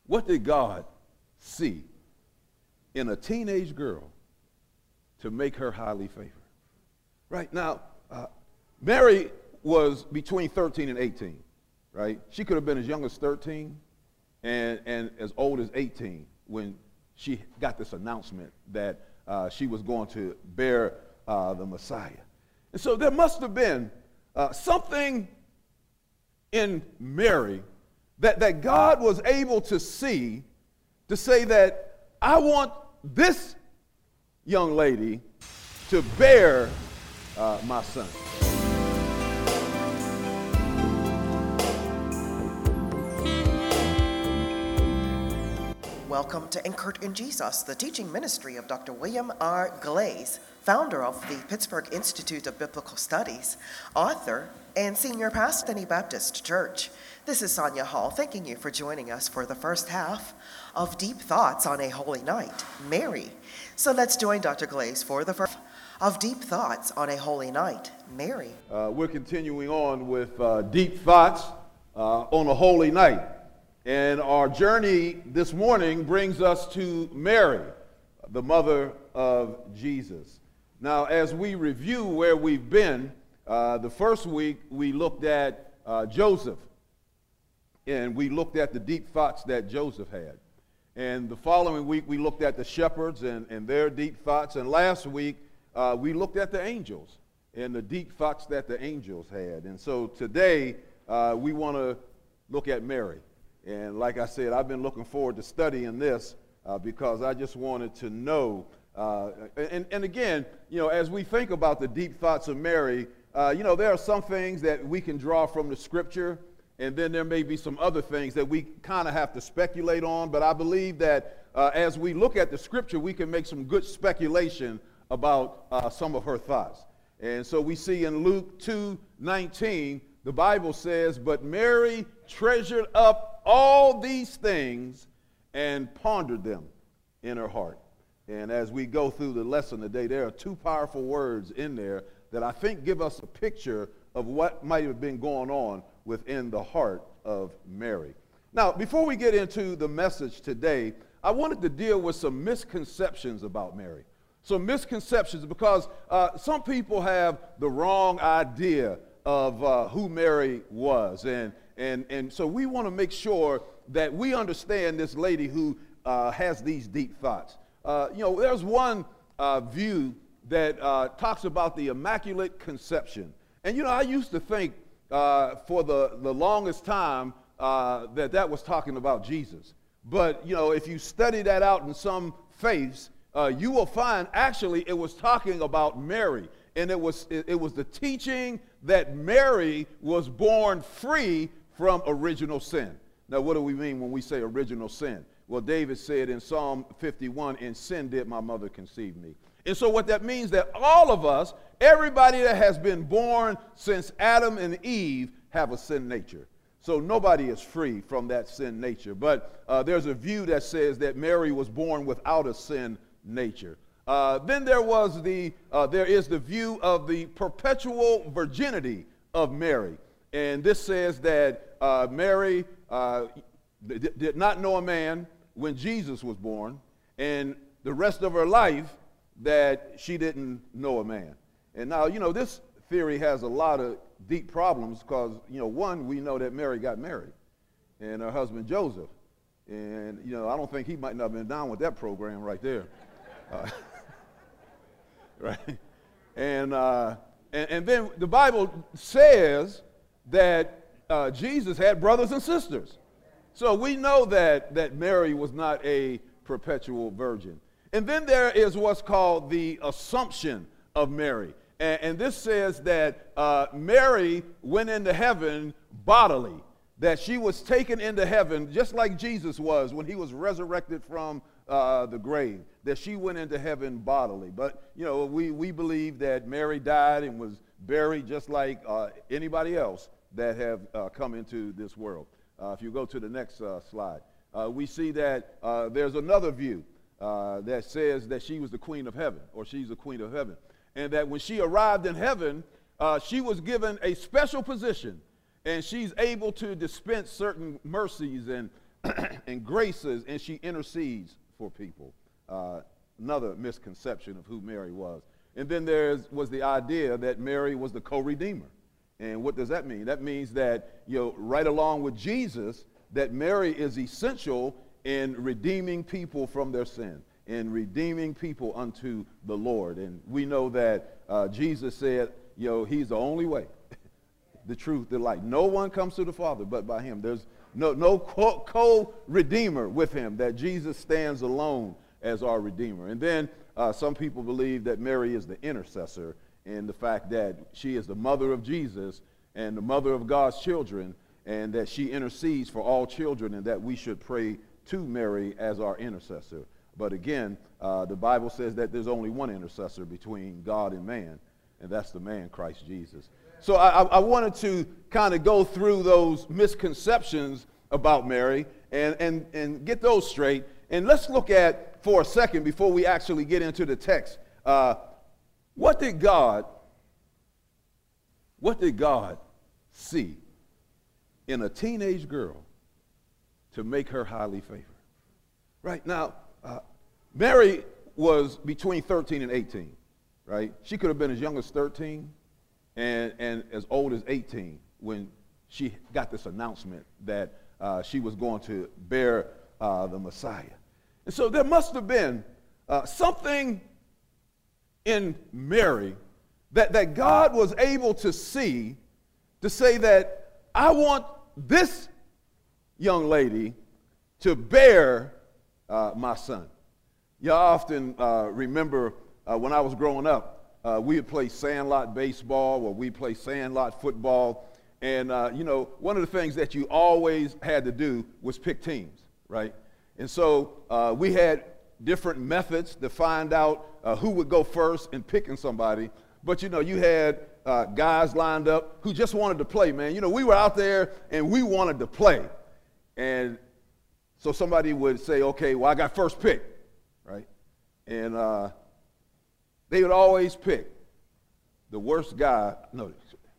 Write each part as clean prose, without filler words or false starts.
What did God see in a teenage girl to make her highly favored? Right now, Mary was between 13 and 18, right? She could have been as young as 13 and as old as 18 when she got this announcement that she was going to bear the Messiah. And so there must have been something in Mary that God was able to see to say that I want this young lady to bear my son. Welcome to Anchored in Jesus, the teaching ministry of Dr. William R. Glaze, founder of the Pittsburgh Institute of Biblical Studies, author, and senior pastor at Bethany Baptist Church. This is Sonia Hall, thanking you for joining us for the first half of Deep Thoughts on a Holy Night, Mary. So let's join Dr. Glaze for the first of Deep Thoughts on a Holy Night, Mary. We're continuing on with Deep Thoughts on a Holy Night. And our journey this morning brings us to Mary, the mother of Jesus. Now, as we review where we've been, the first week we looked at Joseph, and we looked at the deep thoughts that Joseph had. And the following week we looked at the shepherds and their deep thoughts. And last week we looked at the angels and the deep thoughts that the angels had. And so today we want to look at Mary. And like I said, I've been looking forward to studying this because I just wanted to know. And again, you know, as we think about the deep thoughts of Mary, you know, there are some things that we can draw from the scripture, and then there may be some other things that we kind of have to speculate on. But I believe that as we look at the scripture, we can make some good speculation about some of her thoughts. And so we see in Luke 2:19, the Bible says, "But Mary treasured up all these things and pondered them in her heart." And as we go through the lesson today, there are two powerful words in there that I think give us a picture of what might have been going on within the heart of Mary. Now, before we get into the message today, I wanted to deal with some misconceptions about Mary. Some misconceptions because some people have the wrong idea of who Mary was. And so we want to make sure that we understand this lady who has these deep thoughts. You know, there's one view that talks about the Immaculate Conception. And, you know, I used to think for the longest time that was talking about Jesus. But, you know, if you study that out in some faiths, you will find actually it was talking about Mary. And it was the teaching that Mary was born free from original sin. Now, what do we mean when we say original sin? Well, David said in Psalm 51, "In sin did my mother conceive me." And so what that means that all of us, everybody that has been born since Adam and Eve, have a sin nature. So nobody is free from that sin nature. But there's a view that says that Mary was born without a sin nature. Then there is the view of the perpetual virginity of Mary. And this says that Mary did not know a man when Jesus was born, and the rest of her life that she didn't know a man. And now, you know, this theory has a lot of deep problems because, you know, one, we know that Mary got married, and her husband Joseph. And, you know, I don't think he might not have been down with that program right there. Right? And then the Bible says that Jesus had brothers and sisters. So we know that Mary was not a perpetual virgin. And then there is what's called the Assumption of Mary. And this says that Mary went into heaven bodily, that she was taken into heaven just like Jesus was when he was resurrected from the grave, that she went into heaven bodily. But, you know, we believe that Mary died and was buried just like anybody else that have come into this world. If you go to the next slide, we see that there's another view that says that she was the queen of heaven, or she's the queen of heaven, and that when she arrived in heaven, she was given a special position, and she's able to dispense certain mercies and and graces, and she intercedes for people. Another misconception of who Mary was. And then there was the idea that Mary was the co-redeemer. And what does that mean? That means that, right along with Jesus, that Mary is essential in redeeming people from their sin, in redeeming people unto the Lord. And we know that Jesus said, he's the only way, the truth, the light. No one comes to the Father but by him. There's no co-redeemer with him, that Jesus stands alone as our Redeemer. And then some people believe that Mary is the intercessor, in the fact that she is the mother of Jesus and the mother of God's children, and that she intercedes for all children, and that we should pray to Mary as our intercessor. But again, the Bible says that there's only one intercessor between God and man, and that's the man, Christ Jesus. So I wanted to kind of go through those misconceptions about Mary and get those straight. And let's look at, for a second, before we actually get into the text, what did God see in a teenage girl to make her highly favored? Right now, Mary was between 13 and 18, right? She could have been as young as 13 and as old as 18 when she got this announcement that she was going to bear the Messiah. And so there must have been something in Mary that God was able to see, to say that I want this young lady to bear my son. Y'all often remember when I was growing up, we would play sandlot baseball, or we play sandlot football. And, one of the things that you always had to do was pick teams, right? And so we had different methods to find out who would go first in picking somebody. But, you had guys lined up who just wanted to play, man. We were out there and we wanted to play. And so somebody would say, okay, well, I got first pick, right? And they would always pick the worst guy. No,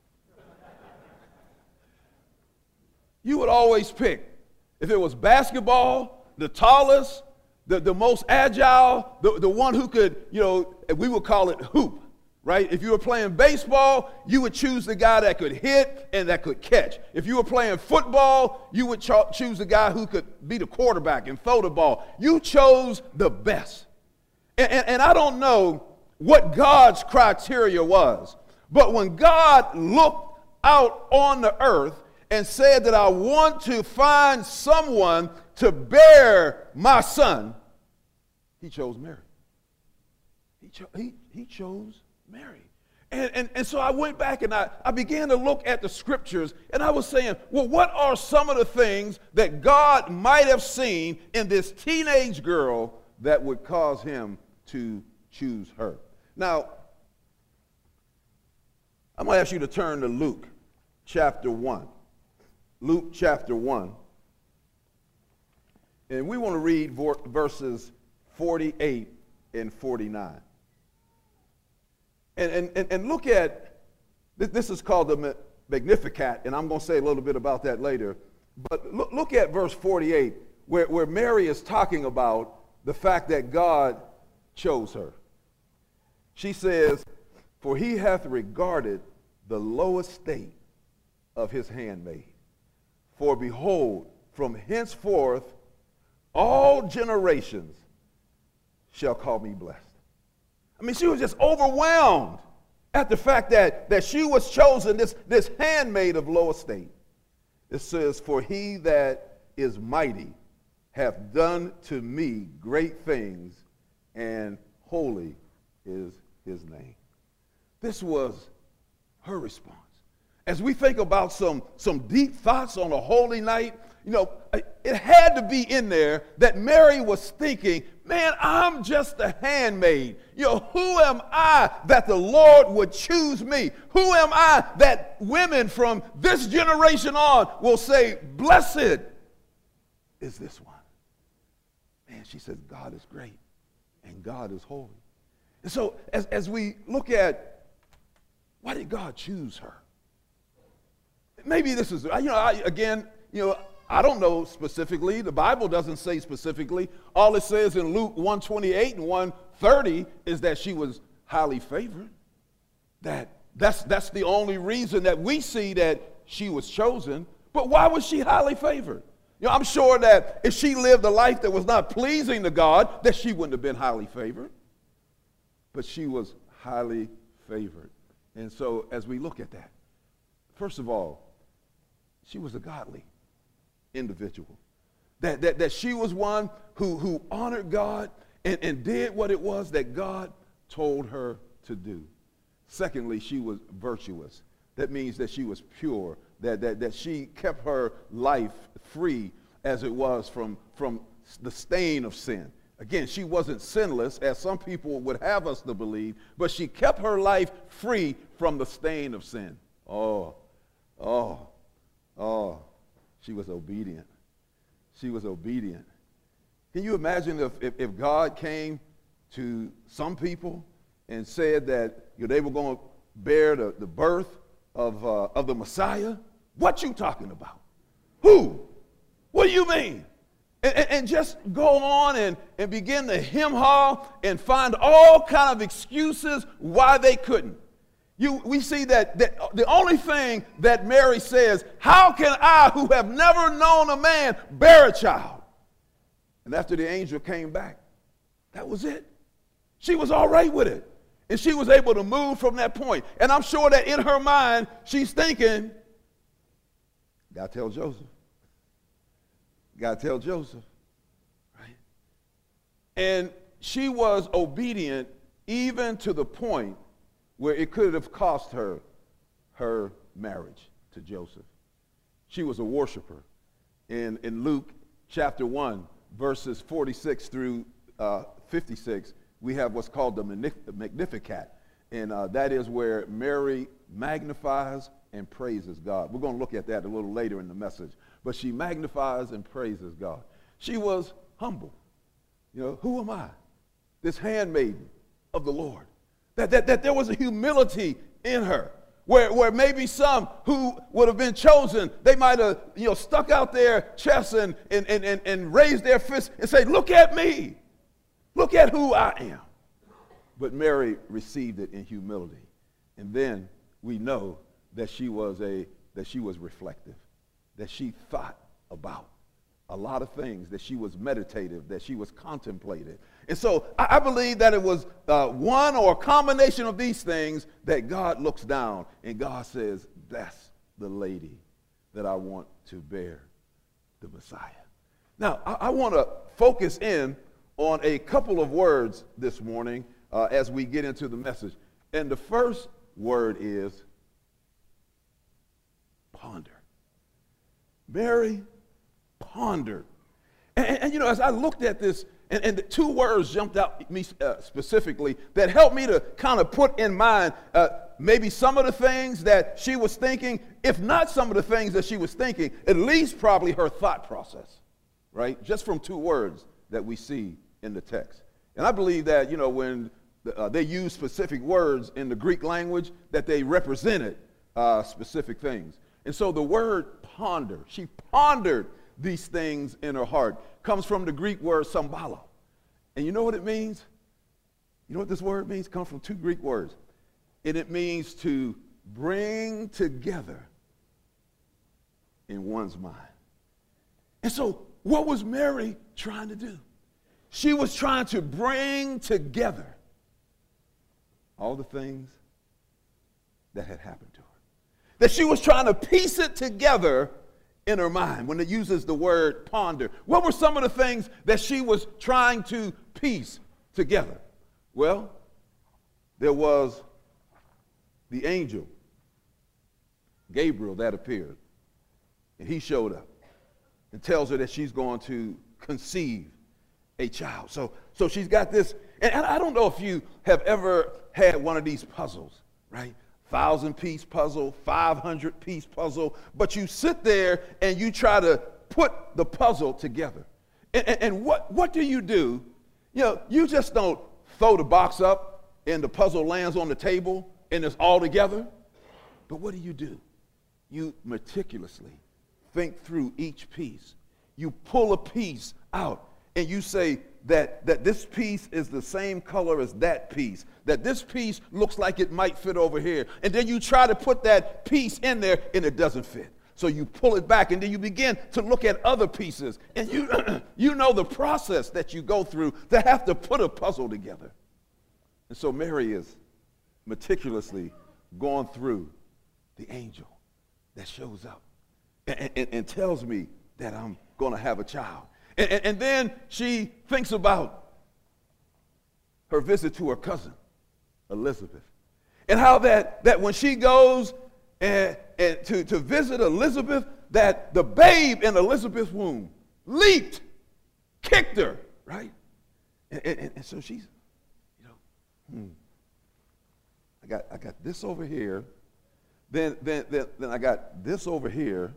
you would always pick, if it was basketball, the tallest, the most agile, the one who could, we would call it hoop, right? If you were playing baseball, you would choose the guy that could hit and that could catch. If you were playing football, you would choose the guy who could be the quarterback and throw the ball. You chose the best. And I don't know what God's criteria was, but when God looked out on the earth and said that I want to find someone to bear my son, he chose Mary. He chose Mary. And so I went back and I began to look at the scriptures, and I was saying, well, what are some of the things that God might have seen in this teenage girl that would cause him to choose her? Now, I'm going to ask you to turn to Luke chapter 1. Luke chapter 1. And we want to read verses 48 and 49. And look at, this is called the Magnificat, and I'm going to say a little bit about that later. But look at verse 48, where Mary is talking about the fact that God chose her. She says, "For he hath regarded the low estate of his handmaid. For behold, from henceforth all generations shall call me blessed." I mean, she was just overwhelmed at the fact that she was chosen, this handmaid of low estate. It says, "For he that is mighty hath done to me great things, and holy is his name." This was her response. As we think about some deep thoughts on a holy night, it had to be in there that Mary was thinking, man, I'm just a handmaid. Who am I that the Lord would choose me? Who am I that women from this generation on will say, blessed is this one? Man, she says, God is great and God is holy. And so as we look at, why did God choose her? Maybe this is, I don't know specifically. The Bible doesn't say specifically. All it says in Luke 1:28 and 1:30 is that she was highly favored. That's the only reason that we see that she was chosen. But why was she highly favored? I'm sure that if she lived a life that was not pleasing to God, that she wouldn't have been highly favored. But she was highly favored. And so as we look at that, first of all, she was a godly individual. That she was one who honored God and did what it was that God told her to do. Secondly, she was virtuous. That means that she was pure, that she kept her life free as it was from the stain of sin. Again, she wasn't sinless, as some people would have us to believe, but she kept her life free from the stain of sin. She was obedient. She was obedient. Can you imagine if God came to some people and said that they were going to bear the birth of the Messiah? What you talking about? Who? What do you mean? And just go on and begin to hem-haw and find all kind of excuses why they couldn't. We see that the only thing that Mary says, how can I, who have never known a man, bear a child? And after the angel came back, that was it. She was all right with it. And she was able to move from that point. And I'm sure that in her mind, she's thinking, gotta tell Joseph. Gotta tell Joseph. Right? And she was obedient even to the point where it could have cost her her marriage to Joseph. She was a worshiper. In Luke chapter 1, verses 46 through 56, we have what's called the Magnificat. And that is where Mary magnifies and praises God. We're going to look at that a little later in the message. But she magnifies and praises God. She was humble. Who am I? This handmaiden of the Lord. That there was a humility in her. Where maybe some who would have been chosen, they might have stuck out their chests and raised their fists and say, look at me. Look at who I am. But Mary received it in humility. And then we know that she was reflective, that she thought about a lot of things, that she was meditative, that she was contemplative. And so I believe that it was one or a combination of these things that God looks down and God says, that's the lady that I want to bear the Messiah. Now, I want to focus in on a couple of words this morning as we get into the message. And the first word is ponder. Mary pondered. And as I looked at this, and the two words jumped out at me specifically that helped me to kind of put in mind maybe some of the things that she was thinking, if not some of the things that she was thinking, at least probably her thought process, right? Just from two words that we see in the text. And I believe that, when they use specific words in the Greek language, that they represented specific things. And so the word ponder, she pondered these things in her heart, comes from the Greek word symbolo. And you know what it means? You know what this word means? It comes from two Greek words. And it means to bring together in one's mind. And so what was Mary trying to do? She was trying to bring together all the things that had happened to her. That she was trying to piece it together in her mind when it uses the word ponder. What were some of the things that she was trying to piece together? Well, there was the angel, Gabriel, that appeared. And he showed up and tells her that she's going to conceive a child. So she's got this, and I don't know if you have ever had one of these puzzles, right? 1,000-piece puzzle, 500-piece puzzle, but you sit there and you try to put the puzzle together. And what do? You just don't throw the box up and the puzzle lands on the table and it's all together. But what do? You meticulously think through each piece. You pull a piece out and you say that this piece is the same color as that piece, that this piece looks like it might fit over here. And then you try to put that piece in there and it doesn't fit. So you pull it back and then you begin to look at other pieces. And you know the process that you go through to have to put a puzzle together. And so Mary is meticulously going through the angel that shows up and tells me that I'm going to have a child. And then she thinks about her visit to her cousin, Elizabeth, and how that when she goes and to visit Elizabeth, that the babe in Elizabeth's womb leaped, kicked her, right? And so she's, I got this over here, then I got this over here,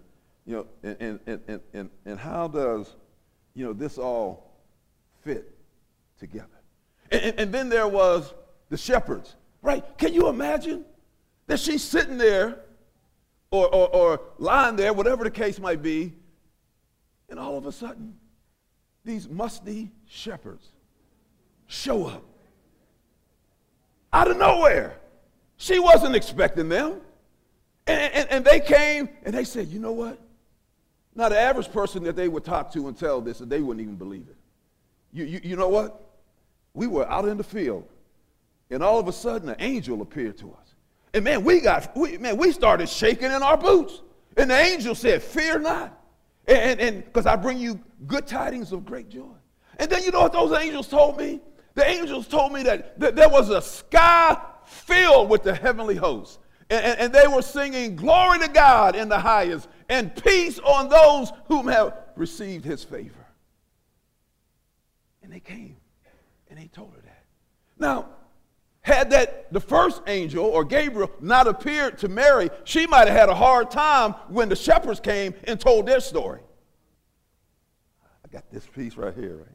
and how does this all fit together? And then there was the shepherds, right? Can you imagine that she's sitting there or lying there, whatever the case might be, and all of a sudden, these musty shepherds show up out of nowhere. She wasn't expecting them. And they came and they said, you know what? Now, the average person that they would talk to and tell this, they wouldn't even believe it. You know what? We were out in the field, and all of a sudden, an angel appeared to us. And man, we started shaking in our boots. And the angel said, fear not. And because I bring you good tidings of great joy. And then you know what those angels told me? The angels told me that there was a sky filled with the heavenly hosts. And they were singing, glory to God in the highest, and peace on those whom have received his favor. And they came, and they told her that. Now, had the first angel, or Gabriel, not appeared to Mary, she might have had a hard time when the shepherds came and told their story. I got this piece right here, right?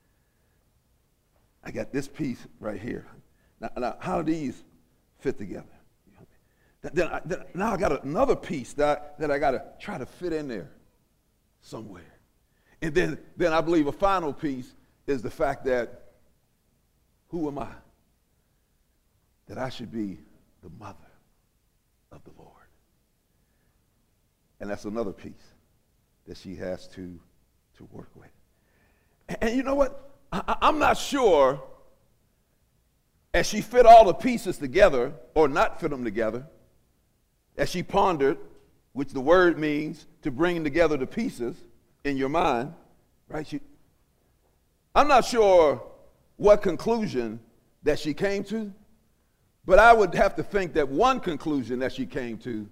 I got this piece right here. Now how do these fit together? Now I got another piece that I got to try to fit in there somewhere. And then I believe a final piece is the fact that who am I? That I should be the mother of the Lord. And that's another piece that she has to work with. And you know what? I'm not sure as she fit all the pieces together or not fit them together, as she pondered, which the word means to bring together the pieces in your mind, right? I'm not sure what conclusion that she came to, but I would have to think that one conclusion that she came to,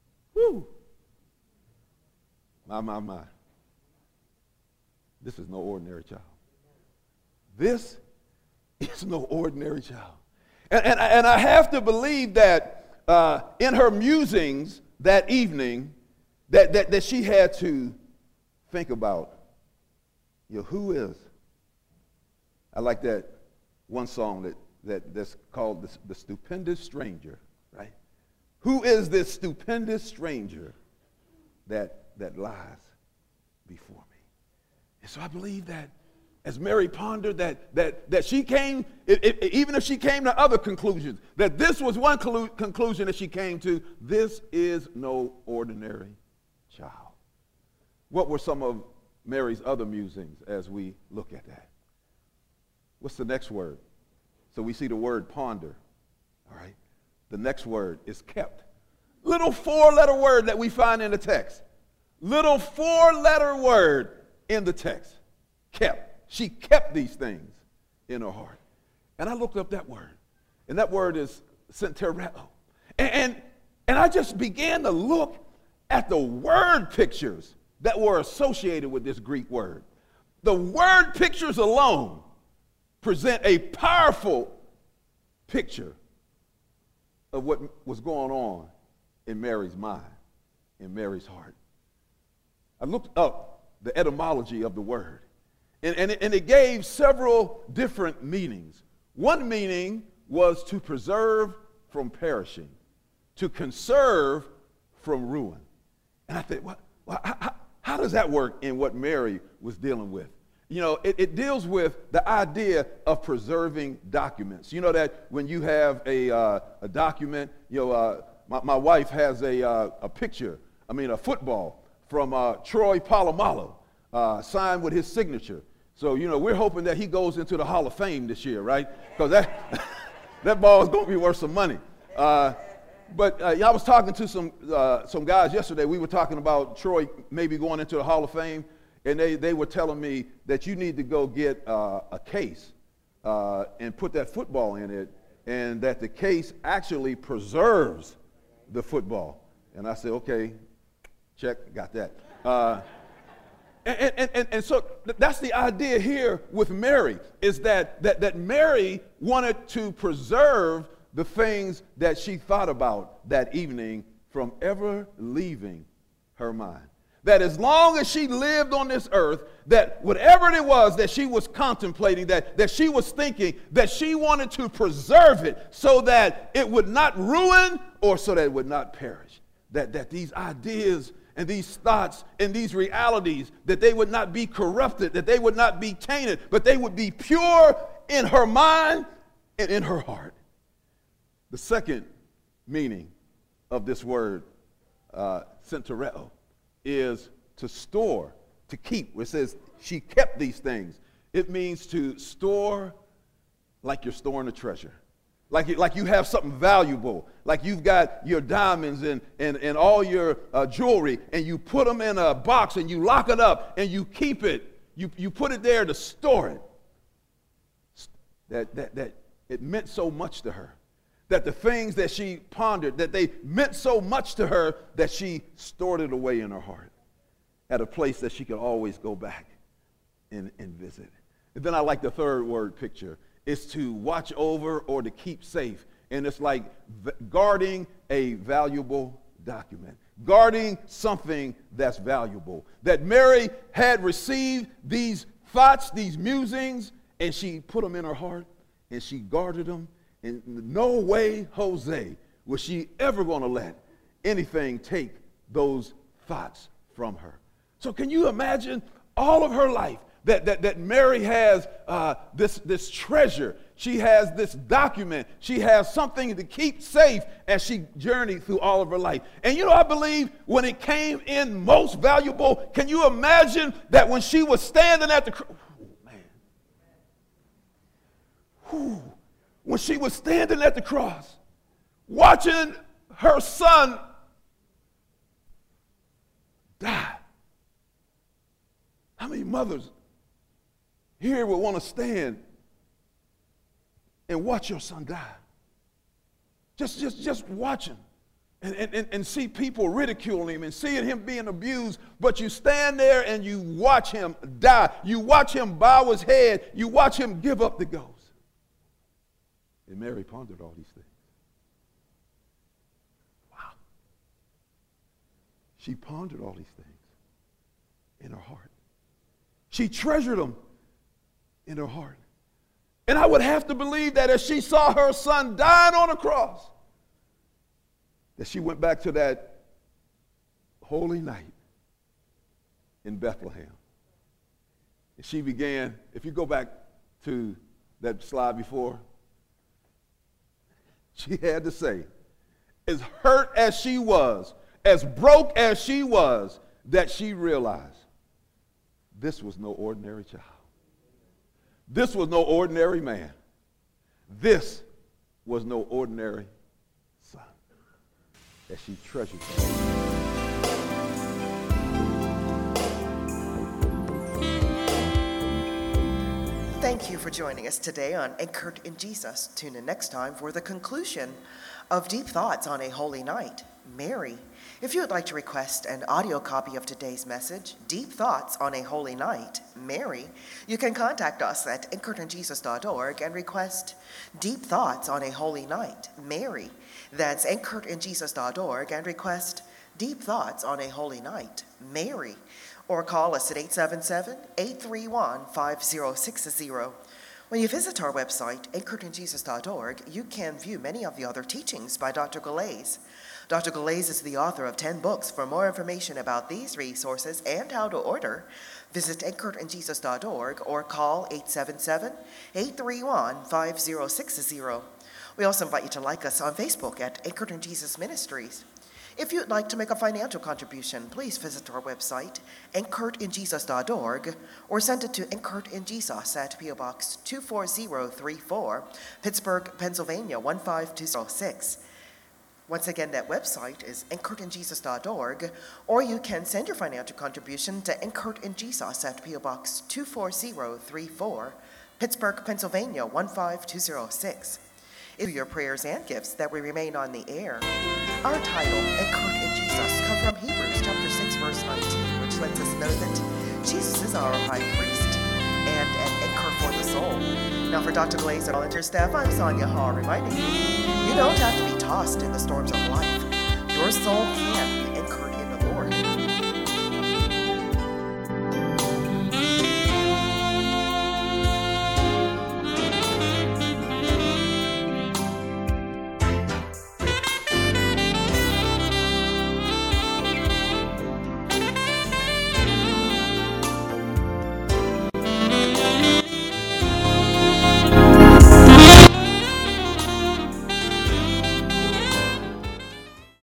my. This is no ordinary child. This is no ordinary child. And I have to believe that in her musings that evening, that she had to think about, who is? I like that one song that's called the Stupendous Stranger, right? Who is this stupendous stranger that lies before me? And so I believe that as Mary pondered that she came, even if she came to other conclusions, that this was one conclusion that she came to, this is no ordinary child. What were some of Mary's other musings as we look at that? What's the next word? So we see the word ponder, all right? The next word is kept. Little 4-letter word that we find in the text. Little 4-letter word in the text. Kept. She kept these things in her heart. And I looked up that word. And that word is centereo. And I just began to look at the word pictures that were associated with this Greek word. The word pictures alone present a powerful picture of what was going on in Mary's mind, in Mary's heart. I looked up the etymology of the word, and it gave several different meanings. One meaning was to preserve from perishing, to conserve from ruin. And I thought, How does that work in what Mary was dealing with? You know, it deals with the idea of preserving documents. You know that when you have a document, you know, my wife has a picture, a football from Troy Polamalu, signed with his signature. So, you know, we're hoping that he goes into the Hall of Fame this year, right? Because that ball is going to be worth some money. But I was talking to some guys yesterday. We were talking about Troy maybe going into the Hall of Fame, and they were telling me that you need to go get a case and put that football in it, and that the case actually preserves the football. And I said, okay, check, got that. And so that's the idea here with Mary, is that Mary wanted to preserve the things that she thought about that evening from ever leaving her mind. That as long as she lived on this earth, that whatever it was that she was contemplating, that she was thinking, that she wanted to preserve it so that it would not ruin or so that it would not perish. That these ideas and these thoughts and these realities, that they would not be corrupted, that they would not be tainted, but they would be pure in her mind and in her heart. The second meaning of this word, centereo, is to store, to keep. It says she kept these things. It means to store like you're storing a treasure. Like you have something valuable, like you've got your diamonds and all your jewelry, and you put them in a box and you lock it up and you keep it. You put it there to store it. That it meant so much to her. That the things that she pondered, that they meant so much to her that she stored it away in her heart at a place that she could always go back and visit. And then I like the third word picture. It's to watch over or to keep safe. And it's like guarding a valuable document, guarding something that's valuable. That Mary had received these thoughts, these musings, and she put them in her heart and she guarded them. In no way, Jose, was she ever going to let anything take those thoughts from her. So can you imagine all of her life that Mary has this treasure. She has this document. She has something to keep safe as she journeyed through all of her life. And you know, I believe when it came in most valuable, can you imagine that when she was standing at the cross, when she was standing at the cross, watching her son die. How many mothers here would want to stand and watch your son die? Just watch him and see people ridiculing him and seeing him being abused, but you stand there and you watch him die. You watch him bow his head. You watch him give up the ghost. And Mary pondered all these things. Wow. She pondered all these things in her heart. She treasured them in her heart. And I would have to believe that as she saw her son dying on a cross, that she went back to that holy night in Bethlehem. And she began, if you go back to that slide before, she had to say, as hurt as she was, as broke as she was, that she realized this was no ordinary child. This was no ordinary man. This was no ordinary son. That she treasured him. Thank you for joining us today on Anchored in Jesus. Tune in next time for the conclusion of Deep Thoughts on a Holy Night, Mary. If you would like to request an audio copy of today's message, Deep Thoughts on a Holy Night, Mary, you can contact us at anchoredinjesus.org and request Deep Thoughts on a Holy Night, Mary. That's anchoredinjesus.org and request Deep Thoughts on a Holy Night, Mary. Or call us at 877-831-5060. When you visit our website, anchoredinjesus.org, you can view many of the other teachings by Dr. Galais. Dr. Glaze is the author of 10 books. For more information about these resources and how to order, visit anchoredinjesus.org or call 877-831-5060. We also invite you to like us on Facebook at Anchored in Jesus Ministries. If you'd like to make a financial contribution, please visit our website, anchoredinjesus.org, or send it to Anchored in Jesus at P.O. Box 24034, Pittsburgh, Pennsylvania 15206. Once again, that website is anchoredinjesus.org, or you can send your financial contribution to Anchored in Jesus at P.O. Box 24034, Pittsburgh, Pennsylvania 15206. Through your prayers and gifts that we remain on the air. Our title, Anchored in Jesus, comes from Hebrews chapter 6, verse 19, which lets us know that Jesus is our high priest and an anchor for the soul. Now for Dr. Glaze and volunteer staff, I'm Sonia Hall, reminding you, you don't have to be tossed in the storms of life. Your soul can be